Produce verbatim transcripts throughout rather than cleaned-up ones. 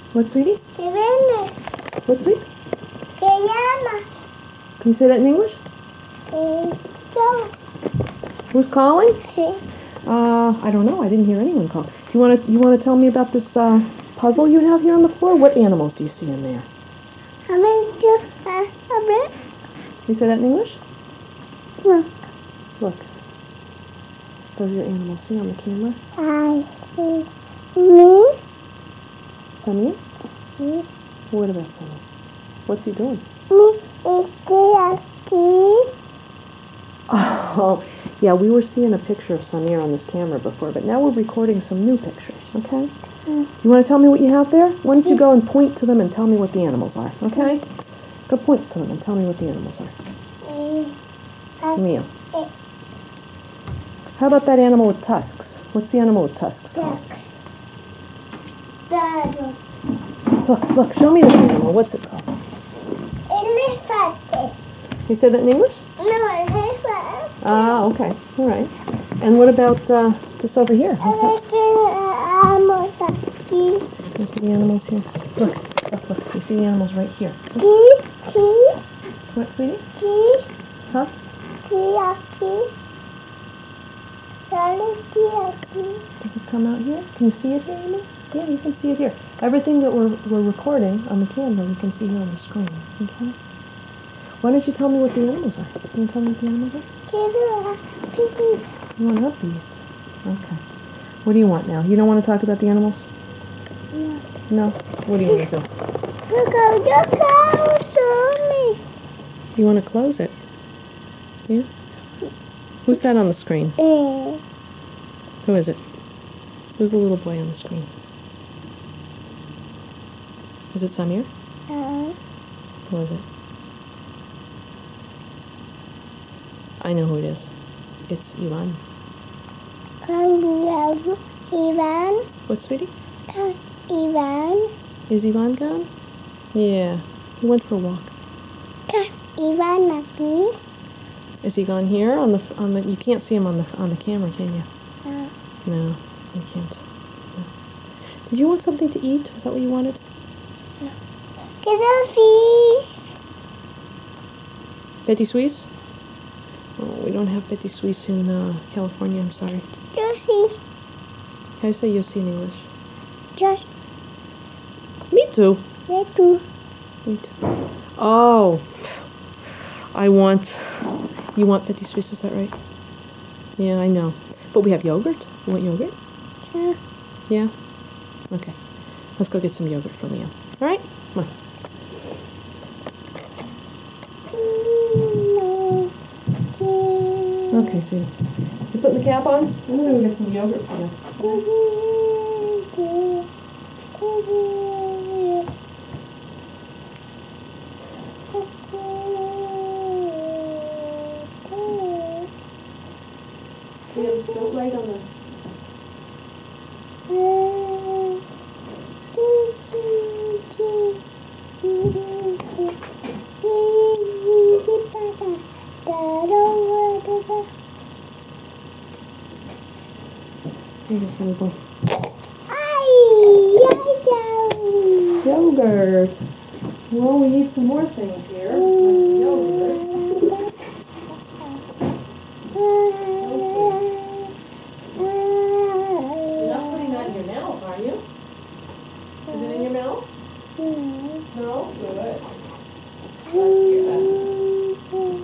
What, sweetie? Que viene. What, sweet? Que llama. Can you say that in English? Que yo. Who's calling? Sí. Uh, I don't know. I didn't hear anyone call. Do you want to you want to tell me about this uh, puzzle you have here on the floor? What animals do you see in there? A ver, yo. A, a ver. Can you say that in English? No. Look. Those are your animals. See on the camera? I see me. Samir? Me. What about Samir? What's he doing? Me. Estoy aquí. Oh, yeah, we were seeing a picture of Samir on this camera before, but now we're recording some new pictures, okay? Mm. You want to tell me what you have there? Why don't you go and point to them and tell me what the animals are, okay? Go point to them and tell me what the animals are. Eh, Mia. eh. How about that animal with tusks? What's the animal with tusks called? Claro. Look, look, show me this animal. What's it called? Elefante. You say that in English? No, elefante. Ah, okay. All right. And what about uh, this over here? What's A ver that? qué vamos aquí. You see the animals here? Look, look, look. You see the animals right here. See? Aquí, aquí, What, sweetie? aquí, Huh? aquí, aquí. Solo aquí, aquí. Does it come out here? Can you see it here, Amy? Yeah, you can see it here. Everything that we're, we're recording on the camera, we can see here on the screen. Okay? Why don't you tell me what the animals are? Can you tell me what the animals are? Quiero pipí. You want uppies? Okay. What do you want now? You don't want to talk about the animals? No. No? What do you want to do? Look out, look out, show me. You want to close it? Yeah? Who's that on the screen? Eh, Who is it? Who's the little boy on the screen? Is it Samir? uh, Who is it? I know who it is. It's Ivan. can we have Ivan? What, sweetie? Can Ivan? Is Ivan gone? Yeah. He went for a walk. Can Ivan aquí? Is he gone here on the on the? You can't see him on the on the camera, can you? No. No, you can't. No. Did you want something to eat? Is that what you wanted? Quiero fish. Petit Suisse? Oh, we don't have Petit Suisse in uh, California. I'm sorry. Yo sí. How do you say Yossi in English? Just Me too. me too. Me too. Oh, I want. You want Petit Suisse? Is that right? Yeah, I know. But we have yogurt. You want yogurt? Yeah. Yeah? Okay. Let's go get some yogurt for Liam. All right? Come on. Okay, sweetie. You putting the cap on? I'm gonna go get some yogurt for you. Yeah, don't write on the... Here's a sample. Yogurt. Well, we need some more things here besides the yogurt. You're not putting that in your mouth, are you? Is it in your mouth? No? Good. Let's hear that.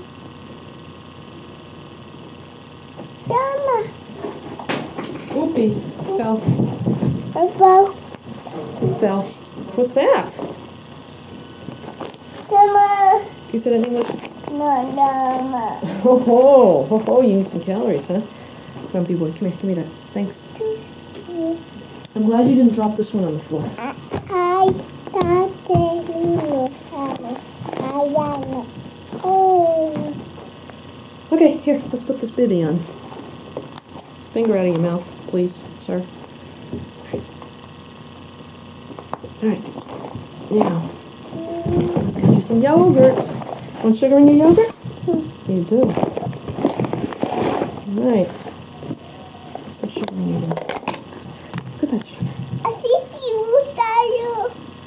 Oopie. Fell. About It fell. What's that? Mama. Can you say that in English? No, Mama. Oh, ho, ho, ho, you need some calories, huh? Grumpy boy, come here, give me that. Thanks. I'm glad you didn't drop this one on the floor. I thought Oh. Okay, here, let's put this bibby on. Finger out of your mouth, please, sir. Alright. Now, let's get you some yogurt. Want sugar in your yogurt? You do. Alright. Put some sugar in your yogurt. Look at that sugar. Así sí gusta yo.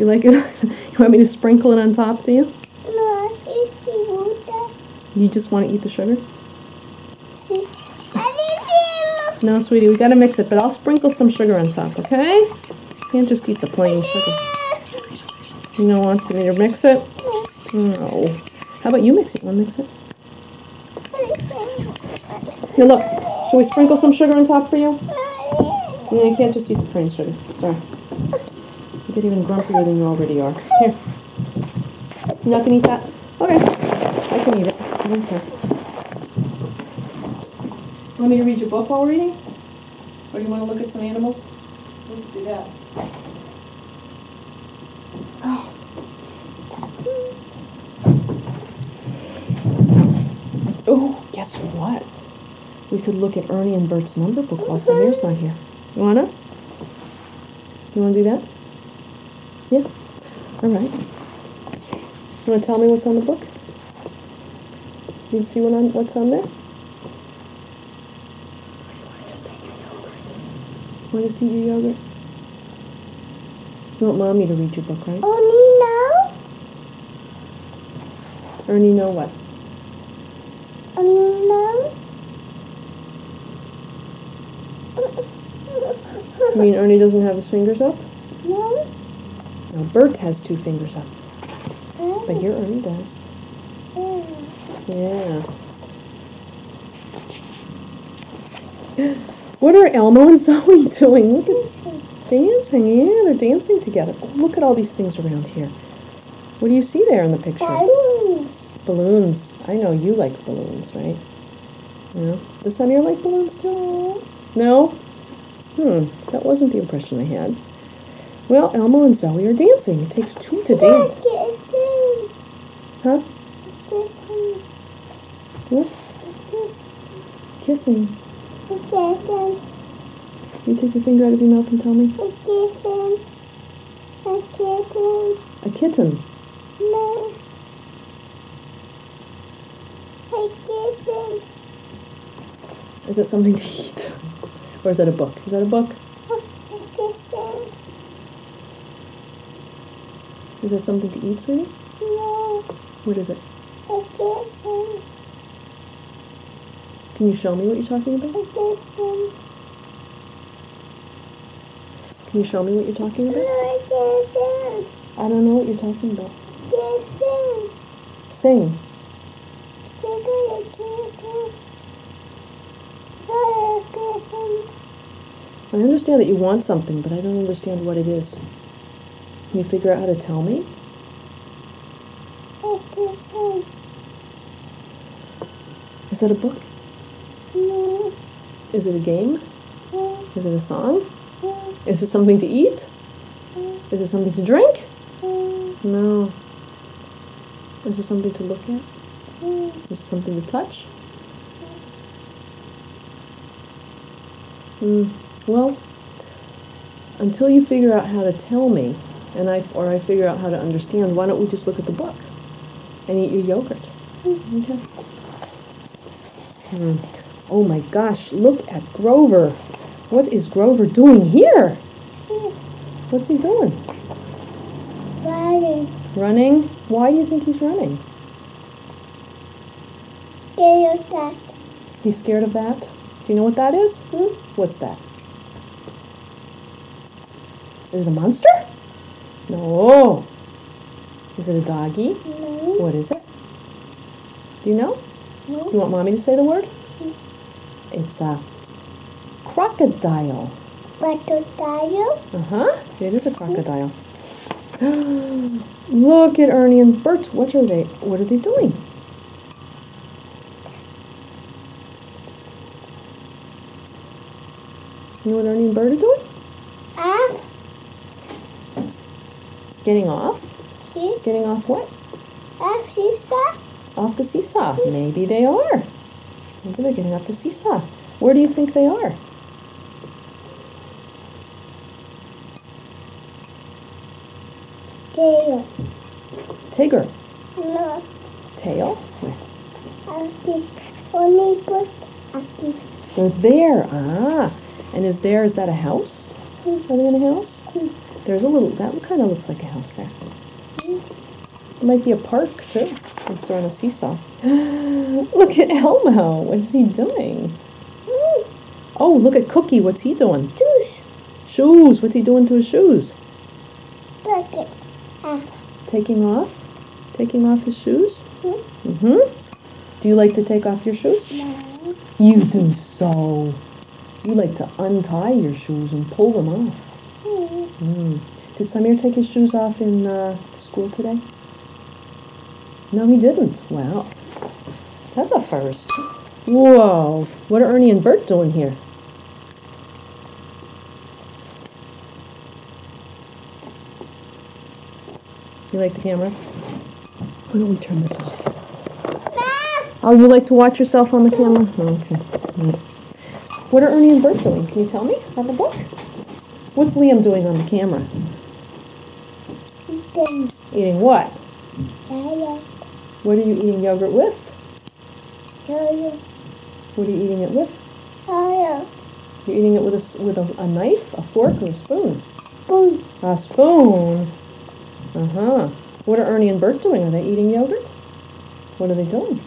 You like it? You want me to sprinkle it on top, do you? No, it's the water. You just want to eat the sugar? See? I No, sweetie, we gotta mix it, but I'll sprinkle some sugar on top, okay? You can't just eat the plain sugar. You don't want me to mix it? No. How about you mix it? You want to mix it? Here, look. Shall we sprinkle some sugar on top for you? No, you can't just eat the plain sugar. Sorry. You get even grumpier than you already are. Here. You're not gonna eat that? Okay. I can eat it. I don't care. Want me to read your book while we're eating? Or do you want to look at some animals? We can do that. Oh. Oh, guess what? We could look at Ernie and Bert's number book while Samir's not here. You wanna? You wanna do that? Yeah. All right. You wanna tell me what's on the book? You see what on what's on there? Want to see your yogurt? You want Mommy to read your book, right? Only now? Ernie, know what? Only now? You mean Ernie doesn't have his fingers up? No. No, Bert has two fingers up. But here Ernie does. Yeah. What are Elmo and Zoe doing? Look at dancing. Yeah, they're dancing together. Oh, look at all these things around here. What do you see there in the picture? Balloons. Balloons. I know you like balloons, right? Yeah. Does Samir like balloons too? No? Hmm. That wasn't the impression I had. Well, Elmo and Zoe are dancing. It takes two to dance. Kissing. Huh? Kissing. What? Kissing. Kissing. Kissing. You take your finger out of your mouth and tell me. A kitten. A kitten. A kitten. No. A kitten. Is it something to eat? Or is that a book? Is that a book? A kitten. Is that something to eat, sweetie? No. What is it? A kitten. Can you show me what you're talking about? A kitten. Can you show me what you're talking about? No, a kitten. I don't know what you're talking about. Kitten. Sing. A kitten. A kitten. I understand that you want something, but I don't understand what it is. Can you figure out how to tell me? A kitten. Is that a book? No. Is it a game? No. Is it a song? No. Is it something to eat? No. Is it something to drink? No. No. Is it something to look at? No. Is it something to touch? Hmm. Well, until you figure out how to tell me, and I or I figure out how to understand, why don't we just look at the book and eat your yogurt? Okay. Hmm. Oh my gosh! Look at Grover. What is Grover doing here? What's he doing? Running. Running? Why do you think he's running? Get your dad. He's scared of that? Do you know what that is? Hmm? What's that? Is it a monster? No. Is it a doggy? No. What is it? Do you know? No. You want Mommy to say the word? Hmm. It's a crocodile. What to tell Uh-huh. It is a crocodile. Look at Ernie and Bert. What are they? What are they doing? You know what Ernie and Bert are doing? Up. Getting off? See? Getting off what? Up, seesaw. Off the seesaw. Maybe they are. Maybe they're getting off the seesaw. Where do you think they are? Tail. Tigger. No. Tail? Aki. Only put Aki. They're there. Ah. And is there, is that a house? Hmm. Are they in a house? Hmm. There's a little, that kind of looks like a house there. It might be a park too, since they're on a seesaw. Look at Elmo. What is he doing? Oh, look at Cookie. What's he doing? Juice. Shoes. What's he doing to his shoes? Take it. Ah. Taking off? Taking off his shoes? Hmm? Mm-hmm. Do you like to take off your shoes? No. You do so. You like to untie your shoes and pull them off. Hmm. Mm. Did Samir take his shoes off in uh, school today? No, he didn't. Wow. That's a first. Whoa. What are Ernie and Bert doing here? You like the camera? Why don't we turn this off? Oh, you like to watch yourself on the camera? Oh, okay. Right. What are Ernie and Bert doing? Can you tell me on the book? What's Liam doing on the camera? Then. Eating what? Yogurt. What are you eating yogurt with? Yogurt. What are you eating it with? Yogurt. You're eating it with a, s- with a, a knife, a fork, or a spoon? Spoon. A spoon. Uh-huh. What are Ernie and Bert doing? Are they eating yogurt? What are they doing?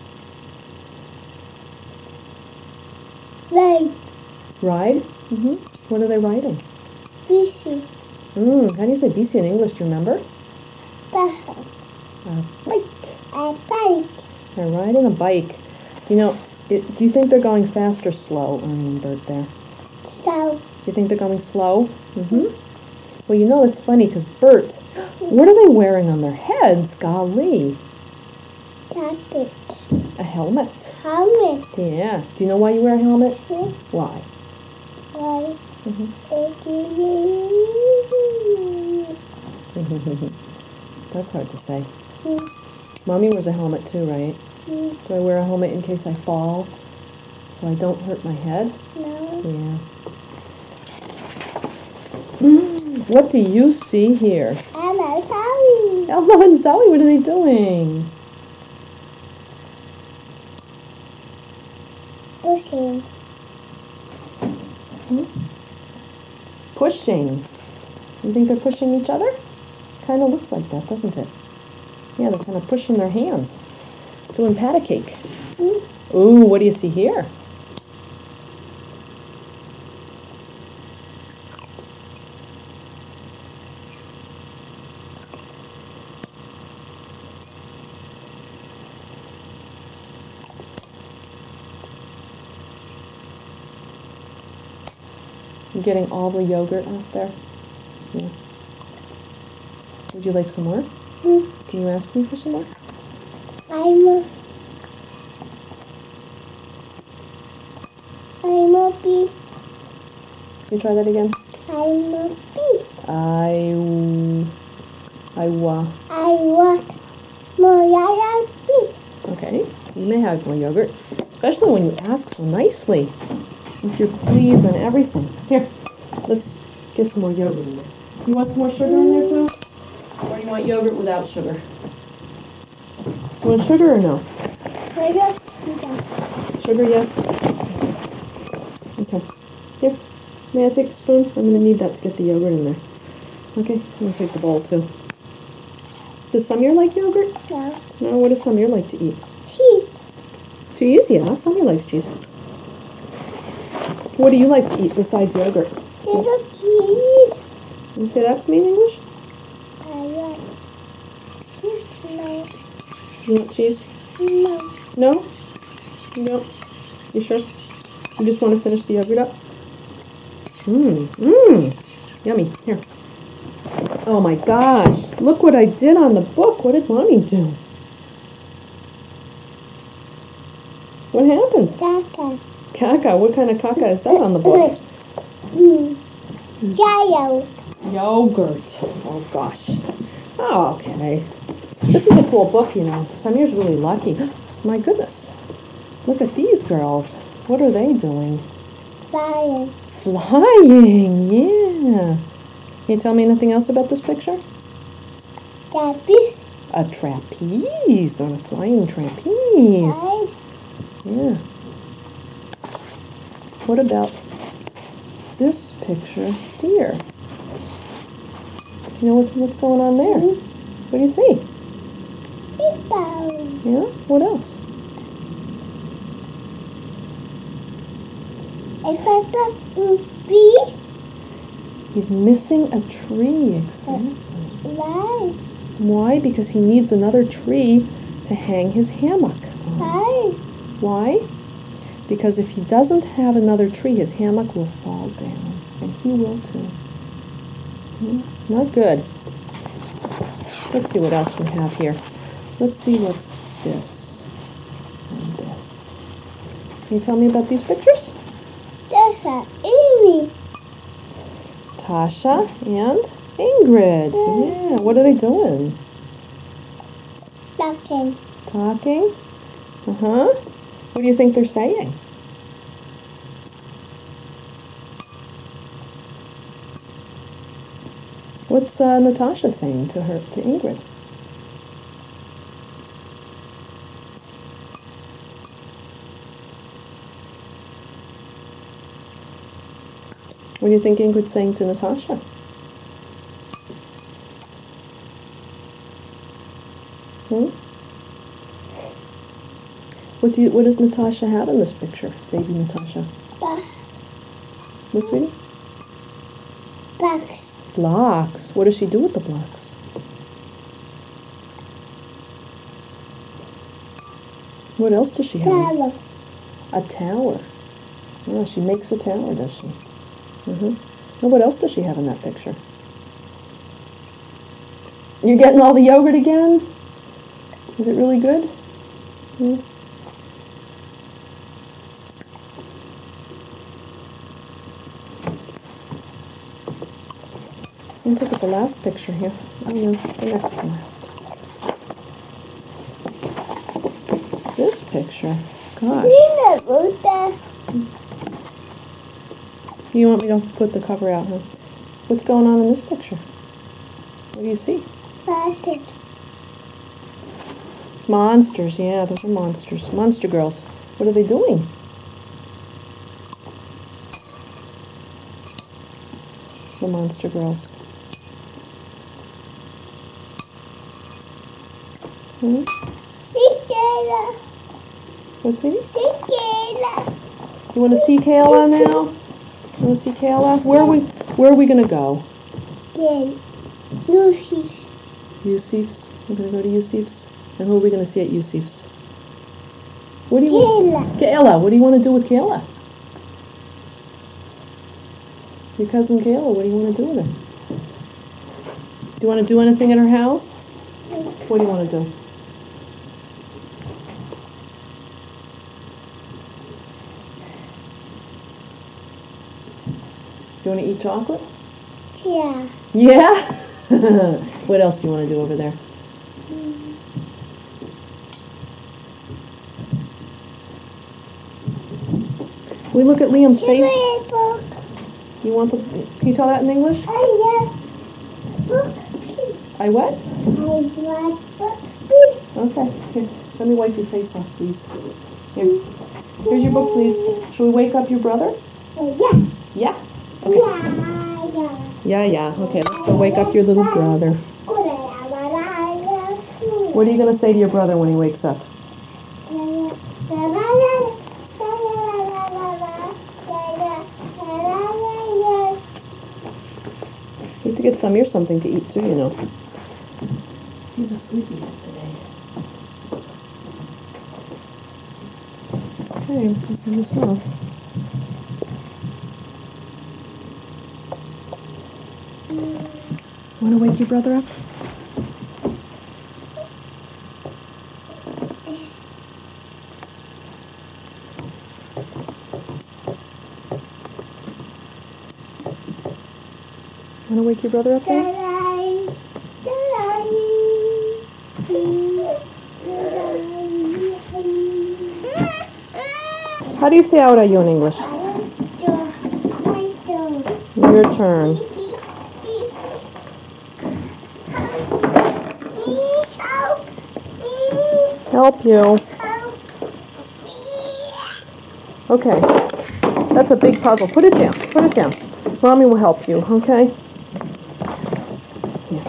Right. Ride? Mm-hmm. What are they riding? Fishy. Mm, how do you say B C in English? Do you remember? Bag. A bike. A bike. They're riding a bike. You know, it, do you think they're going fast or slow, Ernie and Bert there? So. You think they're going slow? Mm-hmm. Well, you know, it's funny because Bert, what are they wearing on their heads? Golly. Jacket. A helmet. Helmet. Yeah. Do you know why you wear a helmet? Hmm? Why? Right. Mm-hmm. Hmm. That's hard to say. Mommy wears a helmet too, right? Do I wear a helmet in case I fall so I don't hurt my head? No. Yeah. Mm, what do you see here? Hello, sorry. Elmo and Zoe, what are they doing? Pushing. Pushing. You think they're pushing each other? Kind of looks like that, doesn't it? Yeah, they're kind of pushing their hands. Doing pat a cake. Ooh, what do you see here? You getting all the yogurt off there? Yeah. Would you like some more? Hmm. Can you ask me for some more? I'm a, I'm a beast. Can you try that again? I'm a beast. I, I wa. I want more yellow beast. Okay, you may have more yogurt, especially when you ask so nicely. With your please and everything. Here, let's get some more yogurt in there. You want some more sugar in there too? Or you want yogurt without sugar? You want sugar or no? Sugar. Sugar, yes. Okay. Here, may I take the spoon? I'm gonna need that to get the yogurt in there. Okay, I'm gonna take the bowl too. Does Samir like yogurt? No. No, what does Samir like to eat? Cheese. Cheese, yeah, Samir likes cheese. What do you like to eat besides yogurt? Little cheese. You say that to me in English? I like this. No. You want cheese? No. No? No. You sure? You just want to finish the yogurt up? Mmm. Mmm. Yummy. Here. Oh my gosh. Look what I did on the book. What did Mommy do? What happened? Caca. Caca. What kind of caca is that on the book? Mm. Yellow. Yogurt. Oh gosh. Oh, okay. This is a cool book, you know. Samir's really lucky. My goodness. Look at these girls. What are they doing? Fire. Flying, yeah. Can you tell me anything else about this picture? Trapeze. A trapeze. They're on a flying trapeze. Right. Yeah. What about this picture here? You know what, what's going on there? What do you see? People. Yeah? What else? I found the bee. He's missing a tree, exactly. Why? Why? Because he needs another tree to hang his hammock on. Why? Why? Because if he doesn't have another tree, his hammock will fall down. And he will too. Hmm, not good. Let's see what else we have here. Let's see what's this and this. Can you tell me about these pictures? That's an Amy. Tasha and Ingrid. Yeah, what are they doing? Talking. Talking? Uh-huh. What do you think they're saying? What's uh, Natasha saying to her, to Ingrid? What do you think Ingrid's saying to Natasha? Hmm? What do you? What does Natasha have in this picture, baby Natasha? Ba- What, sweetie? Box. Blocks. What does she do with the blocks? What else does she have? Tower. A tower. Oh, she makes a tower, does she? Mm-hmm. And what else does she have in that picture? You're getting all the yogurt again? Is it really good? Hmm. Let's look at the last picture here. Oh no, it's the next to last. This picture. Gosh. Peanut butter. You want me to put the cover out, huh? What's going on in this picture? What do you see? Butter. Monsters, yeah, those are monsters. Monster girls. What are they doing? The monster girls. Hmm? Cicada. What's it? Cicada. You want to see Kayla now? You want to see Kayla? Where are we? Where are we gonna go? Again. Yoshi's. Yusuf's. We're gonna go to Yusuf's. And who are we gonna see at Yusuf's? What do you want? Kayla. Kayla. What do you want to do with Kayla? Your cousin Kayla. What do you want to do with her? Do you want to do anything at her house? What do you want to do? Do you want to eat chocolate? Yeah. Yeah? What else do you want to do over there? Can we look at Liam's Give me face? a book. You want to... Can you tell that in English? I love book, please. I what? I love book, please. Okay. Here, let me wipe your face off, please. Here. Here's your book, please. Shall we wake up your brother? Yeah. Yeah? Okay. Yeah, yeah. Yeah, yeah. Okay, let's go wake up your little brother. What are you going to say to your brother when he wakes up? You have to get Samir something to eat too, you know. He's a sleepy one today. Okay, turn this off. Want to wake your brother up? Want to wake your brother up now? How do you say ahora yo in English? Your turn. Help you. Okay. That's a big puzzle. Put it down. Put it down. Mommy will help you, okay? Here.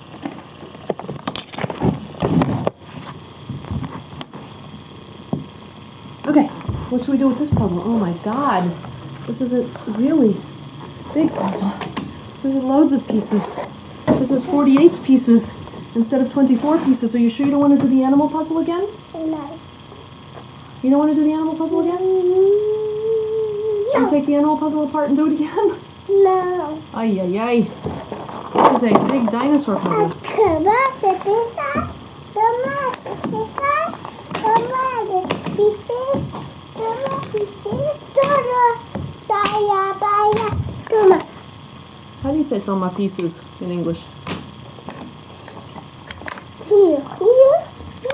Okay, what should we do with this puzzle? Oh my god. This is a really big puzzle. This is loads of pieces. This is forty-eight pieces instead of twenty-four pieces. Are you sure you don't want to do the animal puzzle again? No. You don't want to do the animal puzzle again? Should we take the animal puzzle apart and do it again? No. Ay, ay, ay. This is a big dinosaur puzzle. Tomate, pizza. Tomate, pizza. Tomate, pizza. Tomate, pizza. Toro. Baya, baya. Toma. How do you say toma pieces in English? Here, here.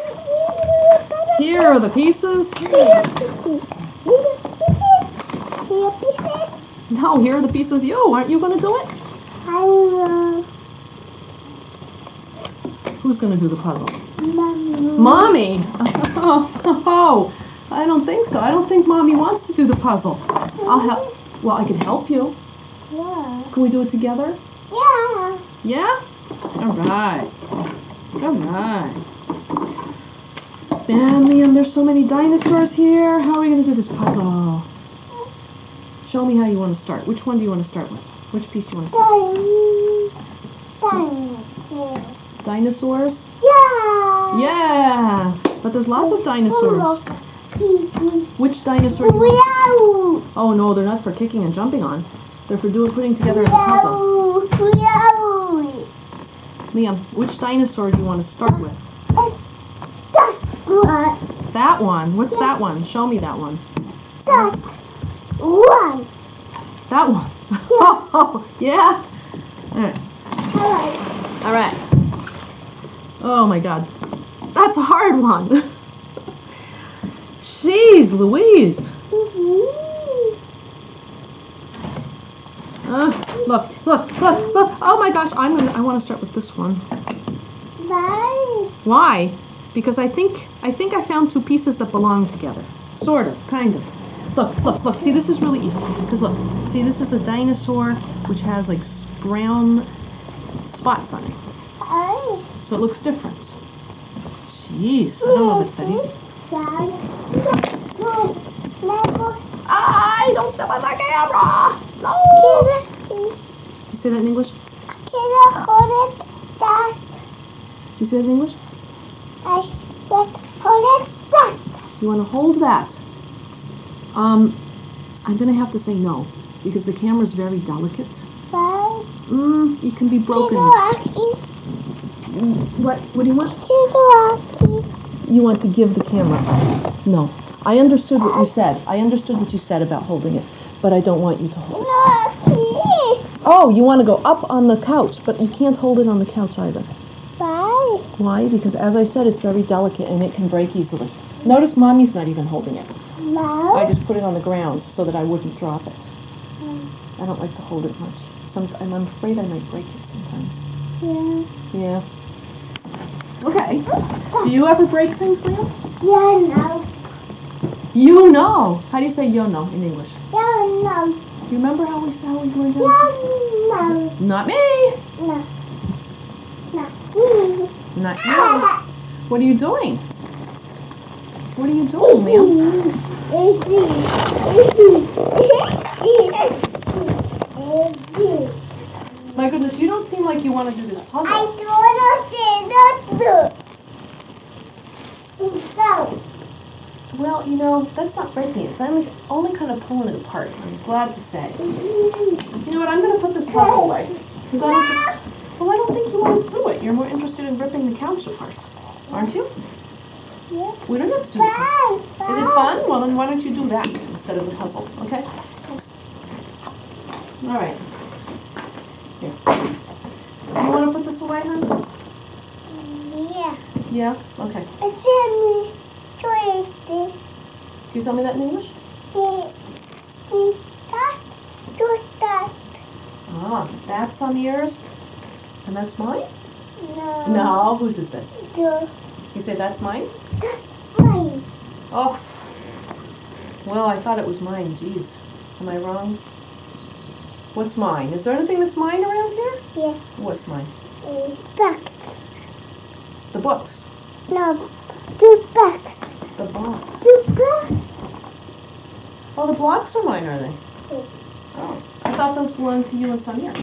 Here are the pieces. Here, pieces. Here, pieces. Here, pieces. No, here are the pieces. You, aren't you going to do it? I know. Who's going to do the puzzle? Mommy. Mommy? Oh, oh, I don't think so. I don't think Mommy wants to do the puzzle. I'll help. Well, I can help you. Yeah. Can we do it together? Yeah. Yeah? All right. All right. Man, Liam, there's so many dinosaurs here. How are we going to do this puzzle? Show me how you want to start. Which one do you want to start with? Which piece do you want to start? Dinosaur. Dinosaurs? Yeah. Yeah! But there's lots of dinosaurs. Which dinosaur? do you want? Meow. Oh no, they're not for kicking and jumping on. They're for doing putting together as a puzzle. Meow. Liam, which dinosaur do you want to start with? It's that one. That one. What's that one? Show me that one. That one. That one. Oh, yeah? Alright. Alright. Alright. Oh my god. That's a hard one. Jeez Louise. Uh, look, look, look, look. Oh my gosh, I'm gonna I wanna start with this one. Bye. Why? Because I think I think I found two pieces that belong together. Sort of, kind of. Look, look, look. See, this is really easy. Because look, see, this is a dinosaur which has like s- brown spots on it. Bye. So it looks different. Jeez, I don't know if it's that easy. I don't step on the camera! No! You say that in English? You say that in English? You want to hold that? Um, I'm going to have to say no. Because the camera's very delicate. Mm, it can be broken. What? What do you want? You want to give the camera up. No. I understood what you said. I understood what you said about holding it. But I don't want you to hold it. Oh, you want to go up on the couch. But you can't hold it on the couch either. Bye. Why? Because as I said, it's very delicate and it can break easily. Notice Mommy's not even holding it. No. I just put it on the ground so that I wouldn't drop it. I don't like to hold it much. Some, and I'm afraid I might break it sometimes. Yeah. Yeah. Okay. Do you ever break things, Liam? Yeah, no. You know. How do you say you know in English? Yeah, no. Do you remember how we how we learned how Yeah, to no. say? Not me. No. No. Not you. What are you doing? What are you doing, Liam? My goodness, you don't seem like you want to do this puzzle. I don't know. No. Well, you know, that's not breaking it. It's only, only kind of pulling it apart. I'm glad to say. You know what? I'm going to put this puzzle away. Because I don't think, well, I don't think you want to do it. You're more interested in ripping the couch apart. Aren't you? Yeah. We don't have to do the puzzle. Is it fun? Well, then why don't you do that instead of the puzzle, okay? All right. Here. Do you want to put this away, hon? Yeah. Yeah? Okay. It's in me. Twisty. Can you tell me that in English? Me. Me. That. Do that. Ah, that's on the ears. And that's mine? No. No. Whose is this? Do. You say that's mine? That's mine. Oh. Well, I thought it was mine. Jeez. Am I wrong? What's mine? Is there anything that's mine around here? Yeah. What's mine? Uh, box. The books. No, two box. The blocks. Two box. Oh, the blocks are mine, are they? Mm. Oh, I thought those belonged to you and Samir.